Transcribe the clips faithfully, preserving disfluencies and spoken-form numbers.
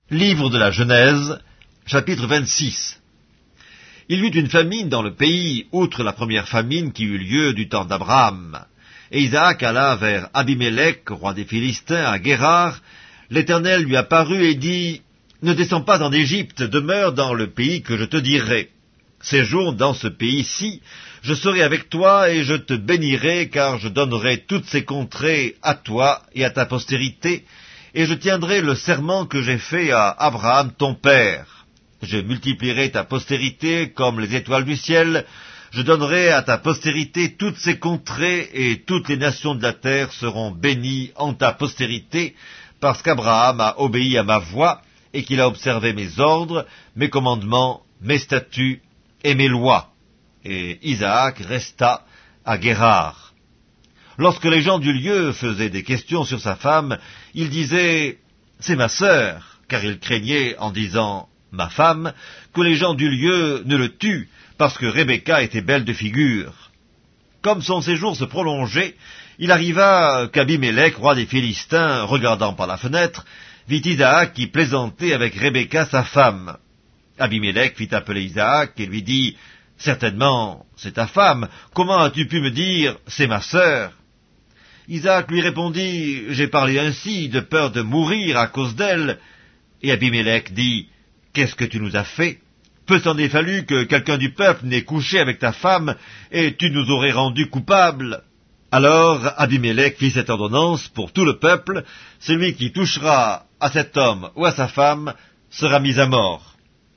Livre de la Genèse, chapitre vingt-six. Il y eut une famine dans le pays, outre la première famine qui eut lieu du temps d'Abraham. Et Isaac alla vers Abimélec, roi des Philistins, à Guérar. L'Éternel lui apparut et dit, « Ne descends pas en Égypte, demeure dans le pays que je te dirai. Séjourne dans ce pays-ci, je serai avec toi et je te bénirai, car je donnerai toutes ces contrées à toi et à ta postérité, et je tiendrai le serment que j'ai fait à Abraham ton père. Je multiplierai ta postérité comme les étoiles du ciel, je donnerai à ta postérité toutes ces contrées, et toutes les nations de la terre seront bénies en ta postérité, parce qu'Abraham a obéi à ma voix, et qu'il a observé mes ordres, mes commandements, mes statuts et mes lois. » Et Isaac resta à Guérar. Lorsque les gens du lieu faisaient des questions sur sa femme, il disait « C'est ma sœur », car il craignait, en disant « ma femme », que les gens du lieu ne le tuent, parce que Rebecca était belle de figure. Comme son séjour se prolongeait, il arriva qu'Abimélec, roi des Philistins, regardant par la fenêtre, vit Isaac qui plaisantait avec Rebecca sa femme. Abimélec fit appeler Isaac et lui dit « Certainement, c'est ta femme, comment as-tu pu me dire « c'est ma sœur » ?» Isaac lui répondit « J'ai parlé ainsi, de peur de mourir à cause d'elle. » Et Abimélec dit « Qu'est-ce que tu nous as fait? Peu s'en est fallu que quelqu'un du peuple n'ait couché avec ta femme, et tu nous aurais rendus coupables. » Alors Abimélec fit cette ordonnance pour tout le peuple, celui qui touchera à cet homme ou à sa femme sera mis à mort.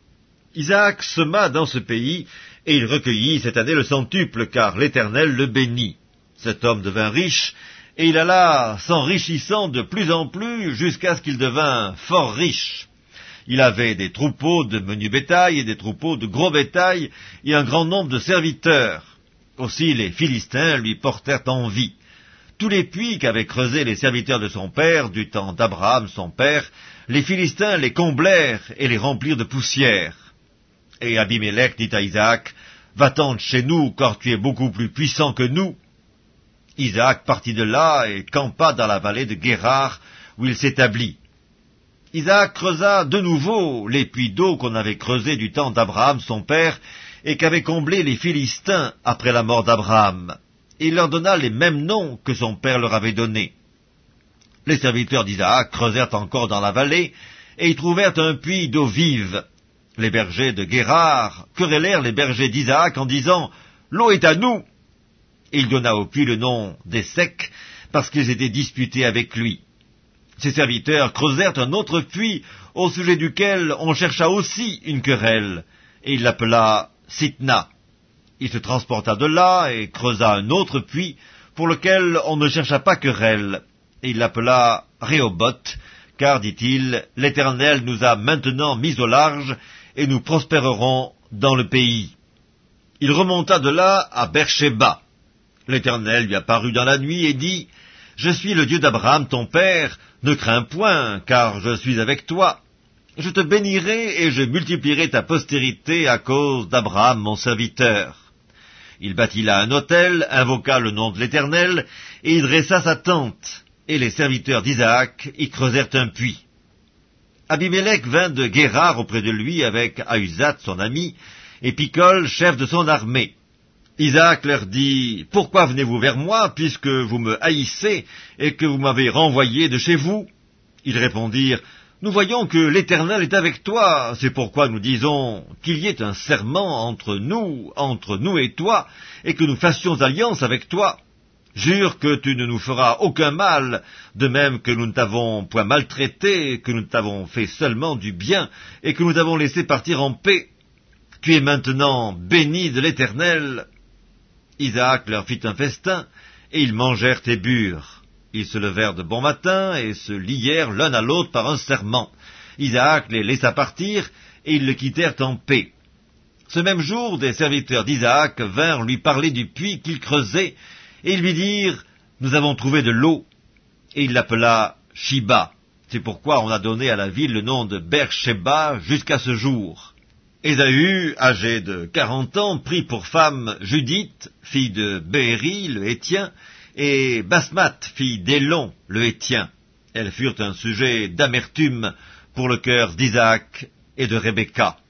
Isaac sema dans ce pays, et il recueillit cette année le centuple, car l'Éternel le bénit. Cet homme devint riche, et il alla s'enrichissant de plus en plus jusqu'à ce qu'il devint fort riche. Il avait des troupeaux de menu bétail et des troupeaux de gros bétail, et un grand nombre de serviteurs. Aussi les Philistins lui portèrent envie. Tous les puits qu'avaient creusés les serviteurs de son père, du temps d'Abraham son père, les Philistins les comblèrent et les remplirent de poussière. Et Abimélec dit à Isaac, « Va-t'en de chez nous, car tu es beaucoup plus puissant que nous. » Isaac partit de là et campa dans la vallée de Guérar, où il s'établit. Isaac creusa de nouveau les puits d'eau qu'on avait creusés du temps d'Abraham son père, et qu'avaient comblés les Philistins après la mort d'Abraham. Et il leur donna les mêmes noms que son père leur avait donnés. Les serviteurs d'Isaac creusèrent encore dans la vallée, et y trouvèrent un puits d'eau vive. Les bergers de Guérar querellèrent les bergers d'Isaac en disant « L'eau est à nous !» Et il donna au puits le nom d'Essek, parce qu'ils étaient disputés avec lui. Ses serviteurs creusèrent un autre puits, au sujet duquel on chercha aussi une querelle, et il l'appela Sitna. Il se transporta de là et creusa un autre puits, pour lequel on ne chercha pas querelle, et il l'appela Rehoboth, car, dit-il, l'Éternel nous a maintenant mis au large, et nous prospérerons dans le pays. Il remonta de là à Beersheba. L'Éternel lui apparut dans la nuit et dit, « Je suis le Dieu d'Abraham ton père, ne crains point, car je suis avec toi. Je te bénirai et je multiplierai ta postérité à cause d'Abraham mon serviteur. » Il bâtit là un autel, invoqua le nom de l'Éternel, et y dressa sa tente, et les serviteurs d'Isaac y creusèrent un puits. Abimélec vint de Guérar auprès de lui avec Ahuzat son ami, et Picol, chef de son armée. Isaac leur dit, « Pourquoi venez-vous vers moi, puisque vous me haïssez, et que vous m'avez renvoyé de chez vous ?» Ils répondirent, « Nous voyons que l'Éternel est avec toi, c'est pourquoi nous disons qu'il y ait un serment entre nous, entre nous et toi, et que nous fassions alliance avec toi. Jure que tu ne nous feras aucun mal, de même que nous ne t'avons point maltraité, que nous t'avons fait seulement du bien, et que nous t'avons laissé partir en paix. Tu es maintenant béni de l'Éternel. » Isaac leur fit un festin, et ils mangèrent et burent. Ils se levèrent de bon matin, et se lièrent l'un à l'autre par un serment. Isaac les laissa partir, et ils le quittèrent en paix. Ce même jour, des serviteurs d'Isaac vinrent lui parler du puits qu'il creusait, et ils lui dirent, « Nous avons trouvé de l'eau. » Et il l'appela Shiba. C'est pourquoi on a donné à la ville le nom de Beersheba jusqu'à ce jour. Ésaü, âgé de quarante ans, prit pour femme Judith, fille de Béhéri, le Hétien, et Basmath, fille d'Élon, le Hétien. Elles furent un sujet d'amertume pour le cœur d'Isaac et de Rebecca.